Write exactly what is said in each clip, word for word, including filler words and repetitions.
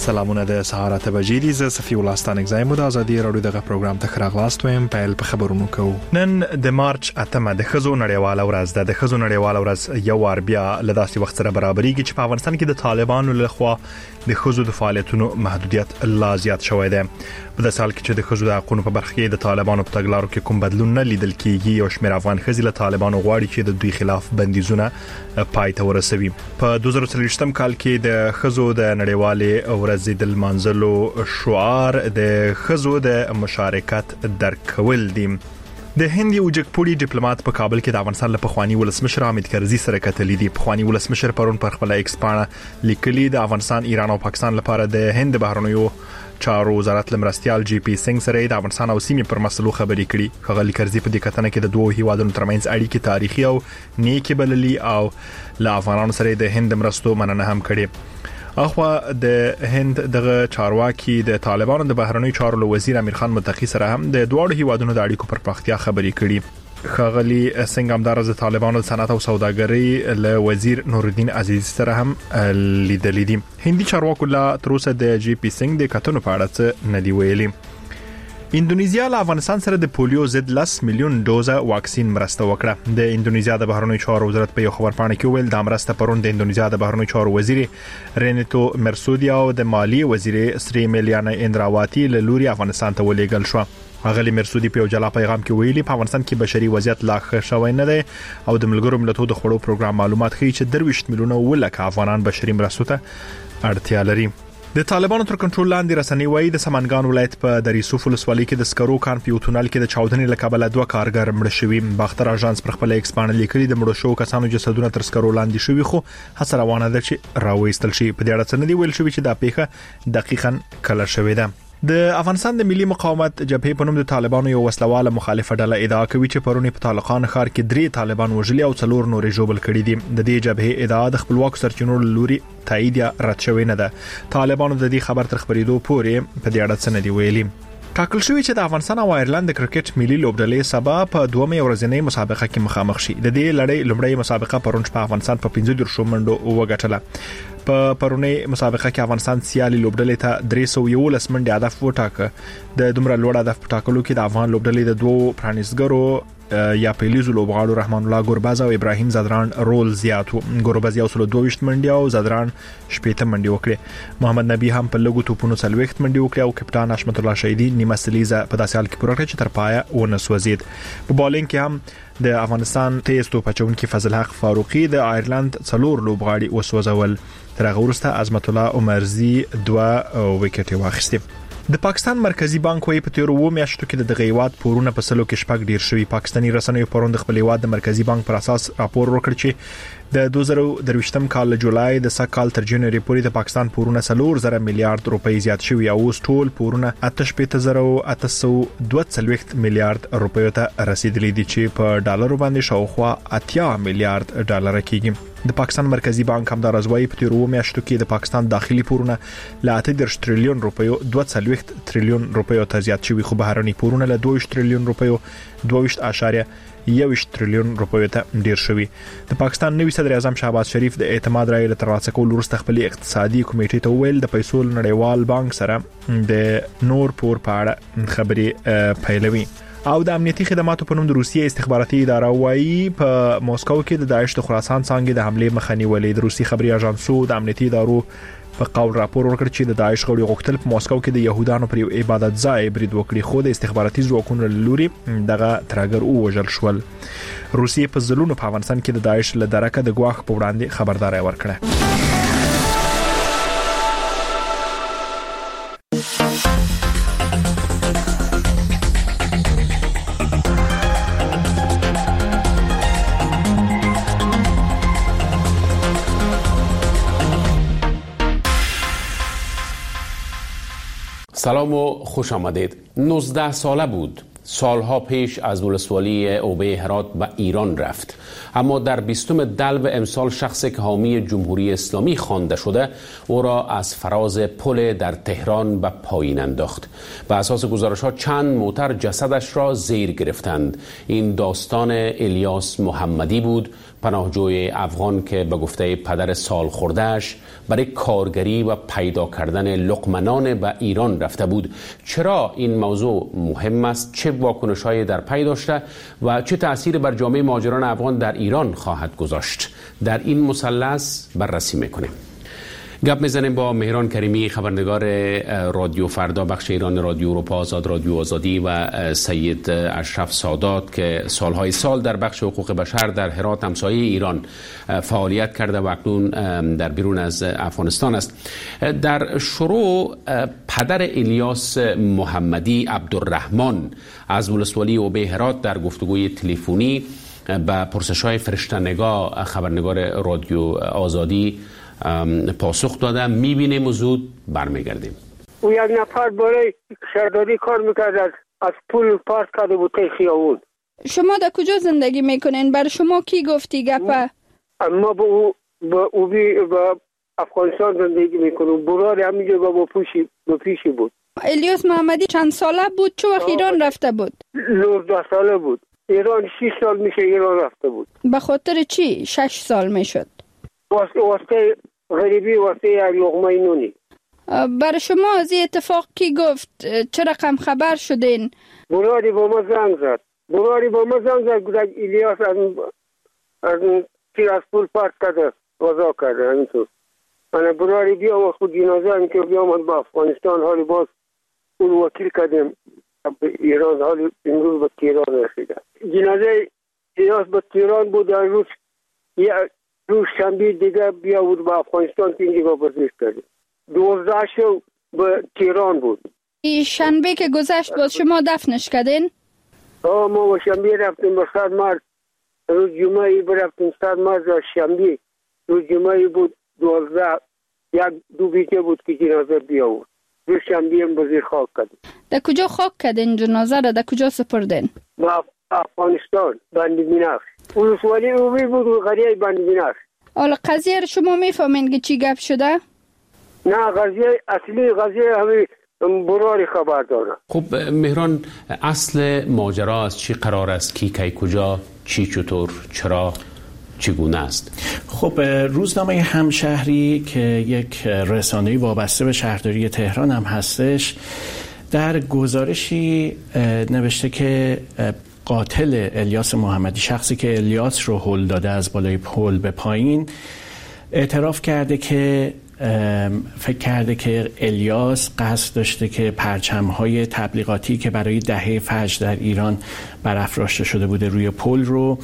سلامونه د سهار اته بجې دي. زه صفي الله ستانک زایم د ازادي رادیو دغه پروګرام ته خراغلاست ویم. پیل په خبرونو کوو. نن د مارچ اتمه د خزو نړیواله ورځ ده. د خزو نړیواله ورځ یو وار بیا له داسې وخت سره برابرېږي چې په افغانستان کې د طالبانو لخوا د خزو د فعالیتونو محدودیت لا زیات شوی دی. په د سال کې چې د خزو د حقوقو په برخه کې د طالبانو په تګلارو کې کوم بدلون نه لیدل کېږي، یو شمېر افغان خزي له طالبانو غواړي چې د دوی خلاف بندیزونه پای ته ورسوي. په دوه زره څلوېښتم کال کې د خزو د نړیوالې ورځې د لمانځلو شعار د خزو د مشارکت درکول دي. د هند یو جګپوړي ډیپلوماټ په کابل کې د افغانستان له پخوانی ولسمشر حامد کرزي سره کتلې دي. پخوانی ولسمشر پرون پر خپل ایکس پاڼه لیکلي د افغانستان، ایران او پاکستان لپاره د هند بهرنیو چارو وزارت لمرستيال جی پی سنگ سره د افغانستان او سیمې پر مسلو خبرې کړي. خغلی کرزي په دې کتنه کې د دوه هیوادونو ترمنځ اړیکې تاریخي او نیکي بللي او له افغانانو سره د هند مرستو مننه هم کړي. اخوا د هند دغه چارواکي د طالبانو د بهرنیو چارو وزیر امیر خان متقی سره هم د دوه هیوادونو د اړیکو پر پراختیا خبرې کړي. خغلی سنگ هم د طالبانو د صنعت او سوداګرۍ له وزیر نورالدین عزیز سره هم لیدلې دي. هندي چارواکو لا تر اوسه د جی پی سنگ د کتنو په اړه څه نه دی ویلي. اندونیزیا له افغانستان سره د پولیو ضد لس میلیون ډوزه واکسین مرسته وکړه. د اندونیزیا د بهرنیو چارو وزارت په یو خبرپاڼه کې ویل د مرسته پرون د اندونیزیا د بهرنیو چارو وزیر رینیتو مرسودی او د مالی وزیر سری میلیانا اندراواتی له لوري افغانستان ته ولېږل شو. اغلی مرسودی په جلا پیغام کې ویلي په افغانستان کې بشري وضعیت لا ښه شوی نه دی او د ملګرو ملتونو د خړو پروګرام معلومات ښیي چې درویشت میلیونه ولکه افغانان بشري مرستو ته اړتیا لري. د طالبانو تر کنټرول لاندې رسنۍ وایي د سمنګان ولایت په دریسوف ولسوالۍ کې د سکرو کان په یو تونل کې د چاودنې له کبله دوه کارګر مړه شوي. باختر اژانس پر خپل ایکس پاڼه لیکلي د مړو شوو کسانو جسدونه تر سکرو لاندې شوي، خو هڅه روانه ده چې راوېستل شي. په دې اړه څه نه دی ویل شوی چې دا پیښه دقیقاً کله شوې ده. د افغانستان د ملي مقاومت جبهې په نوم د طالبانو یو وسلواله مخالفه ډله ادعا کوي چې پرونی په طالقان ښار کې درې طالبان وژلي او څلور نورې ژوبل کړي دي. د دې جبهې ادعا د خپلواک سرچینو لوري تایید یا رد شوی نه ده. طالبانو د دې خبر تر خبرېدو پورې په دې اړه څه نه دی ویلي. ټاکل شوی چې د افغانستان او آیرلند د کرکټ ملي لوبډلې سبا په دومره ورځنۍ مسابقه کې مخامخ شي. د دې لړۍ لومړی مسابقه پرون په افغانستان په پنځه دیرشو منډو وګټله. په پرونی مسابقه کې افغانستان سیالي لوبډلې ته درې سوه یولس منډې هدف وټاکه. د دومره لوړ هدف په ټاکلو کې د افغان لوبډلې د دوه پرانیزګرو یا پیلیزو لوبغاړو رحمان الله ګورباز او ابراهیم زدران رول زیات وو. ګورباز یو سل دوه ویشت منډې او زدران شپږ منډې وکړې. محمد نبی هم په لګو توپونو څلوېښت منډې وکړې او کپټان حشمت الله شهیدی نیمه سلیزه په داسې حال کې پوره کړه چې تر پایه ونه سوځید. په بالینګ کې هم د افغانستان تیز توپ اچونکي فضل حق فاروقي د آیرلند څلور لوبغاړي وسوځول. تر هغه وروسته عظمت الله عمرزي دوه وکټې واخیستې. د پاکستان مرکزی بانک وايي په تیرو و میاشتو کې د دغه هیواد پورونه په سلو کې شپږ ډیر شوي. پاکستاني رسنیو پرون د خپل هیواد د مرکزی بانک پر اساس راپور ورکړ چې د دوه زره درویشتم کال جولای د سږ کال تر جنوري پورې د پاکستان پورونه څلور زره میلیارډ روپۍ زیات شوي او اوس ټول پورونه اته شپېته زره اته سوه دوه څلوېښت میلیارډ روپیو ته رسیدلي دي چې په ډالرو باندې شاوخوا اتیا میلیارډ ډالر کېږي. د پاکستان مرکزی بانک هم دا راځوي په تیرو میاشتو کې د پاکستان داخلي پورونه له اته دیرش تریلیون روپیو دوه څلوېښت تریلیون روپیو ته زیات شوي، خو بهرني پورونه له دوه ویشت تریلیون روپیو دوه ویشت اعشاریه یو ویشت تریلیون روپیو ته ډیر شوي. د پاکستان نوي صدر اعظم شهباز شریف د اعتماد رایې له ترلاسه کولو وروسته خپل اقتصادي کمیټې ته ویل د پیسو نړیوال بانک سره د نور پور په اړه خبرې پیلوي. او د امنیتي خدماتو په نوم د روسیې استخباراتي اداره وايي په موسکو کې د داعش د خراسان څانګې د حمله مخه نیولې. د روسي خبري اژانسو د امنیتي ادارو په قول راپور ورکړ چې د داعش غړي غوښتل په موسکو کې د يهودانو پر یو عبادت ځای برید وکړي، خو د استخباراتي ځواکونو لوري دغه ترګر او وژل شول. روسیې په ځلونو په افغانستان کې د داعش له درکه د ګواښ په وړاندې خبرداري ورکړه. سلام و خوش آمدید. نوزده ساله بود. سالها پیش از ولسوالی اوبه هرات به ایران رفت، اما در بیستم دلو امسال شخصی که حامی جمهوری اسلامی خوانده شده او را از فراز پل در تهران به پایین انداخت. به اساس گزارش‌ها چند موتر جسدش را زیر گرفتند. این داستان الیاس محمدی بود، پناهجوی افغان که به گفته پدر سال خوردهش برای کارگری و پیدا کردن لقمه‌نان به ایران رفته بود. چرا این موضوع مهم است؟ چه واکنش‌هایی در پی داشته و چه تأثیری بر جامعه مهاجران افغان در ایران خواهد گذاشت؟ در این مثلث بررسی می‌کنیم. گپ میزنیم با مهران کریمی، خبرنگار رادیو فردا بخش ایران رادیو اروپا آزاد، رادیو آزادی، و سید اشرف سادات که سالهای سال در بخش حقوق بشر در هرات همسایه ایران فعالیت کرده و اکنون در بیرون از افغانستان است. در شروع پدر الیاس محمدی عبدالرحمن از ولسوالی اوبه هرات در گفتگوی تلفنی به پرسش‌های فرشته‌نگاه خبرنگار رادیو آزادی پاسخ دادم. میبینیم و زود برمیگردیم. او یک نفر برای شهرداری کار میکرد، از پول پارک کرده بود تا خیابون. شما در کجا زندگی میکنین؟ بر شما کی گفتی گپه؟ ما با او با او بی با افغانستان زندگی میکنم. برای همینجا با پیشی با پیشی بود. الیاس محمدی چند ساله بود؟ چه وقت ایران رفته بود؟ نوزده ساله بود. ایران شش سال میشه ایران رفته بود. به خاطر چی شش سال میشد؟ واسه واسه غریبی، واسه یک لقمه نونی. برای شما از این اتفاق کی گفت؟ چه رقم خبر شدین؟ برادری با ما زنگ زد. برادری با ما زنگ زد گفت الیاس از از تیر از پول پارک کرده، غذا کرده. همینطور من برادری بیا و خود جنازه هم که بیامد با افغانستان، حالی باز اون وکیل کردیم ایران، حالی امروز به تهران رسیده. جنازه الیاس به تهران بود. در روز یا روز شنبه دیگه بیا بود با افغانستان که اینجا بازداشت کردیم. دوازده شو به تهران بود. این شنبه که گذشت باز شما دفنش کردین؟ آه ما و شنبه رفتیم به صد مرد. روز جمعه برفتیم صد مرد و شنبه روز جمعه بود. دوازده یک دو بیته بود که جنازه بیا بود. روز شنبه هم بزیر خاک کردیم. در کجا خاک کردین جنازه را؟ در کجا سپردین؟ با افغانستان بند بینفش. ولسوالی اوبی بود و قریه بند بینفش. حالا قضیه رو شما میفهمین که چی گپ شده؟ نه قضیه اصلی قضیه همین براری خبر داره. خب مهران، اصل ماجرا از چی قرار است؟ کی کی کجا، چی چطور، چرا، چگونه است؟ خب روزنامه همشهری که یک رسانه‌ای وابسته به شهرداری تهران هم هستش، در گزارشی نوشته که قاتل الیاس محمدی، شخصی که الیاس رو هل داده از بالای پل به پایین، اعتراف کرده که فکر کرده که الیاس قصد داشته که پرچم‌های تبلیغاتی که برای دهه فجر در ایران برافراشته شده بوده روی پل رو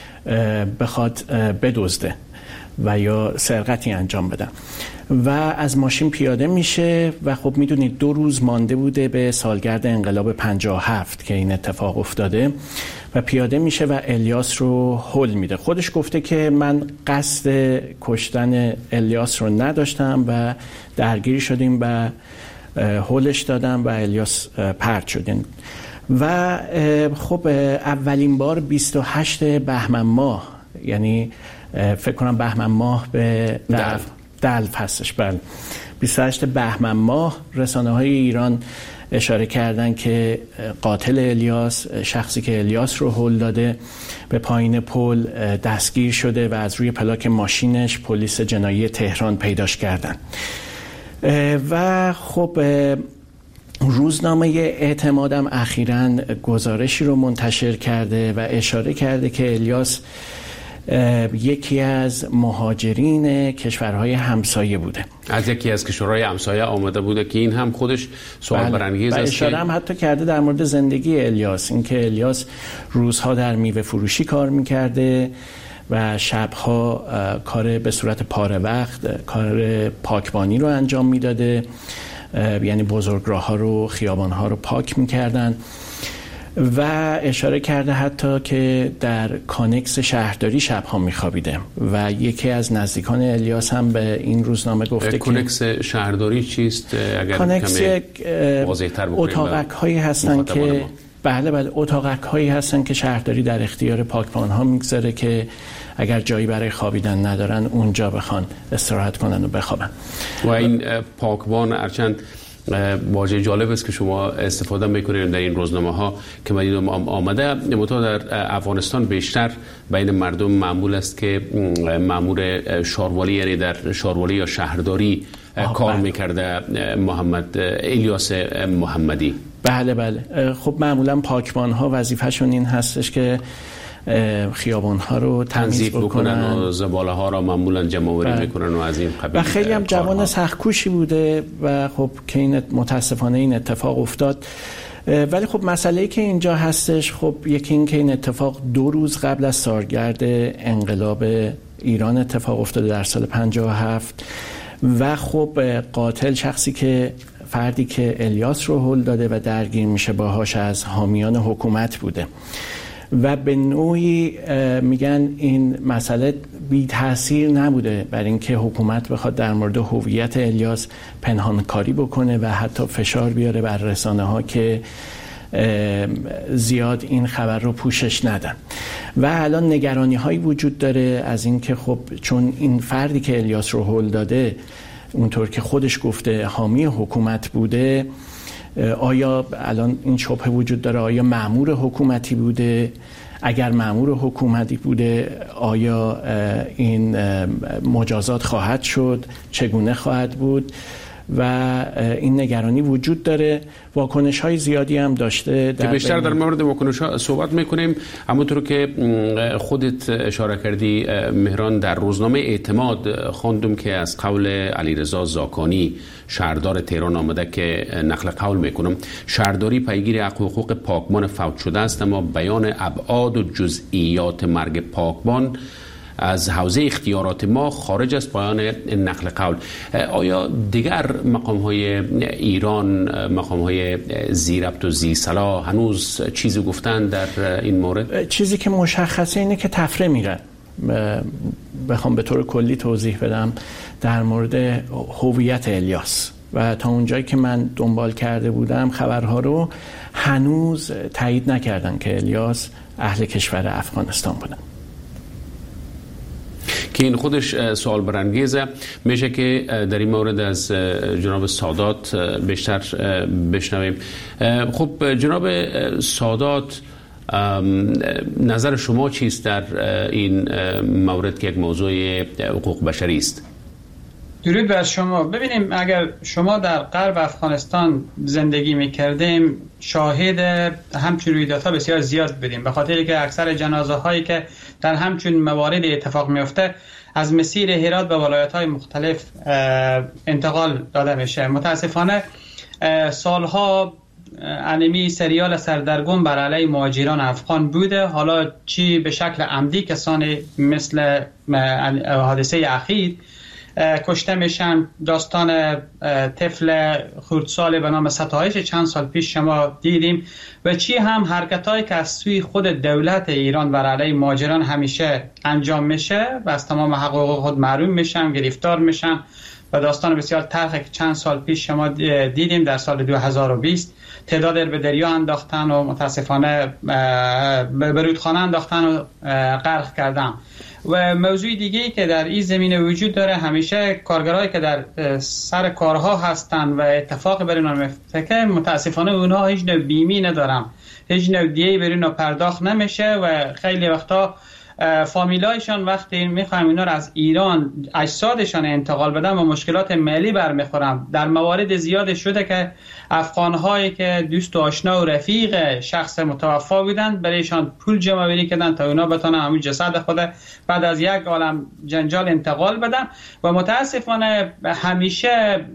بخواد بدزده و یا سرقتی انجام بده و از ماشین پیاده میشه و خب میدونید دو روز مانده بوده به سالگرد انقلاب پنجاه و هفت که این اتفاق افتاده و پیاده میشه و الیاس رو هل میده. خودش گفته که من قصد کشتن الیاس رو نداشتم و درگیری شدیم و هلش دادم و الیاس پرت شدیم. و خب اولین بار بیست و هشت بهمن ماه، یعنی فکر کنم بهمن ماه به دلف دلف هستش، بله، بیست و هشت بهمن ماه رسانه های ایران اشاره کردن که قاتل الیاس، شخصی که الیاس رو هل داده، به پایین پل دستگیر شده و از روی پلاک ماشینش پلیس جنایی تهران پیداش کردن. و خب روزنامه اعتمادم اخیراً گزارشی رو منتشر کرده و اشاره کرده که الیاس یکی از مهاجرین کشورهای همسایه بوده، از یکی از کشورهای همسایه آمده بوده که این هم خودش سوال برانگیز است. اشاره هم حتی کرده در مورد زندگی الیاس، اینکه الیاس روزها در میوه فروشی کار میکرده و شبها کار به صورت پاره وقت کار پاکبانی رو انجام میداده، یعنی بزرگراه‌ها رو، خیابان‌ها رو پاک میکردن. و اشاره کرده حتی که در کانکس شهرداری شبها میخوابیده و یکی از نزدیکان الیاس هم به این روزنامه گفته که کانکس شهرداری چیست؟ اگر کانکس اتاقک هایی هستن که بله بله اتاقک هایی هستن که شهرداری در اختیار پاکبان ها میگذاره که اگر جایی برای خوابیدن ندارن اونجا بخوان استراحت کنن و بخوابن. و این پاکبان ارچند واژه جالب است که شما استفاده میکنید در این روزنامه ها که من دیدم آمده. متأ در افغانستان بیشتر بین مردم معمول است که مأمور شاروالی، یعنی در شاروالی یا شهرداری کار میکرده محمد الیاس محمدی. بله بله. خب معمولا پاکبان ها وظیفه‌شون این هستش که خیابان ها رو تمیز بکنن و زباله ها رو معمولا جمع‌آوری میکنن و از این قبیل. و خیلی هم جوان سخت‌کوشی بوده و خب که این متاسفانه این اتفاق افتاد. ولی خب مسئله‌ای که اینجا هستش، خب یکی این که این اتفاق دو روز قبل از سالگرد انقلاب ایران اتفاق افتاده در سال پنجاه و هفت و خب قاتل، شخصی که فردی که الیاس رو هل داده و درگیر میشه باهاش، از حامیان حکومت بوده و به نوعی میگن این مسئله بی تأثیر نبوده بر اینکه حکومت بخواد در مورد هویت الیاس پنهانکاری بکنه و حتی فشار بیاره بر رسانه ها که زیاد این خبر رو پوشش ندن. و الان نگرانی هایی وجود داره از اینکه خب چون این فردی که الیاس رو هل داده اونطور که خودش گفته حامی حکومت بوده، آیا الان این شبهه وجود داره آیا مأمور حکومتی بوده؟ اگر مأمور حکومتی بوده آیا این مجازات خواهد شد؟ چگونه خواهد بود؟ و این نگرانی وجود داره. واکنش های زیادی هم داشته. در بیشتر در مورد واکنش ها صحبت میکنیم. همونطور که خودت اشاره کردی مهران، در روزنامه اعتماد خواندم که از قول علیرضا زاکانی شهردار تهران آمده که نقل قول میکنم: شهرداری پیگیر حق و حقوق پاکبان فوت شده است، اما بیان ابعاد و جزئیات مرگ پاکبان از حوزه اختیارات ما خارج از پایان نقل قول. آیا دیگر مقام های ایران، مقام های ذی ربط و ذی صلاح هنوز چیزی گفتن در این مورد؟ چیزی که مشخصه اینه که تفره میرن. بخوام به طور کلی توضیح بدم در مورد هویت الیاس، و تا اونجایی که من دنبال کرده بودم خبرها رو هنوز تایید نکردن که الیاس اهل کشور افغانستان بودن. که این خودش سوال برانگیزه. میشه که در این مورد از جناب سادات بیشتر بشنویم. خب جناب سادات، نظر شما چیست در این مورد که یک موضوع حقوق بشری است؟ درود بر شما. ببینیم اگر شما در غرب افغانستان زندگی میکردیم شاهد همچون رویدادها بسیار زیاد بودیم، به خاطری که اکثر جنازه هایی که در همچون موارد اتفاق میفته از مسیر هرات به ولایت های مختلف انتقال داده میشه. متاسفانه سالها انمی سریال سردرگم بر علیه مهاجران افغان بوده، حالا چی به شکل عمدی کسانی مثل حادثه اخیر کشته میشن. داستان طفل خردسال به نام ستایش چند سال پیش شما دیدیم و چی هم حرکتایی که از سوی خود دولت ایران بر علیه مهاجران همیشه انجام میشه و از تمام حقوق خود محروم میشن، گرفتار میشن. و داستان بسیار تلخی که چند سال پیش شما دیدیم در سال دو هزار و بیست تعداد به دریا انداختن و متاسفانه به رودخانه انداختن و غرق کردن. و موضوع دیگه‌ای که در این زمینه وجود داره، همیشه کارگرایی که در سر کارها هستن و اتفاق بر اینا میفته متاسفانه اونها هیچ نوع بیمی ندارن، هیچ نوع دیه‌ای بر اینا پرداخت نمیشه و خیلی وقتا فامیلایشان وقتی میخوایم اینا رو از ایران اجسادشان انتقال بدن و مشکلات مالی برمیخورن. در موارد زیاد شده که افغان‌هایی که دوست و آشنا و رفیق شخص متوفا بودن برایشان پول جمع آوری کردن تا اونا بتونن همون جسد خود بعد از یک عالم جنجال انتقال بدن. و متاسفانه همیشه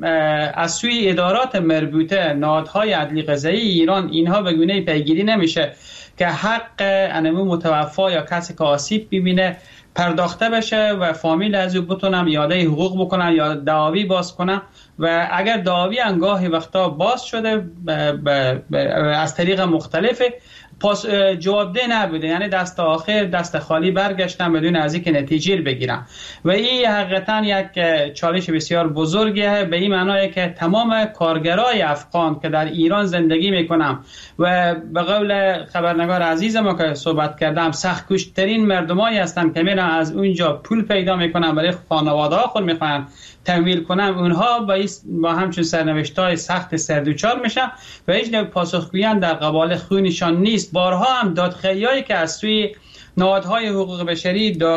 از سوی ادارات مربوطه، نهادهای عدلی قضایی ایران، اینها به گونه پیگیری نمیشه که حق انمو متوفا یا کسی که آسیب ببینه پرداخته بشه و فامیل از او بتونن یاده حقوق بکنن یا دعاوی باز کنن. و اگر دعاوی انگاهی وقتا باز شده ب ب ب از طریق مختلف پاس جوابده نبوده، یعنی دست آخر دست خالی برگشتن بدون از اینکه نتیجه بگیرن. و این حقیقتا یک چالش بسیار بزرگیه، به این معنیه که تمام کارگرای افغان که در ایران زندگی میکنن و به قول خبرنگار عزیز ما که صحبت کردم سخت کشترین مردمایی هستن که میرن از اونجا پول پیدا میکنن برای خانواده ها خود میخوان تمویل کنن، اونها با این با همچون سرنوشت‌های سخت سردوچار میشن و هیچ نوع پاسخگویی در قبال خونشان نیست. بارها هم دادخواهی‌هایی که از سوی نهادهای حقوق بشری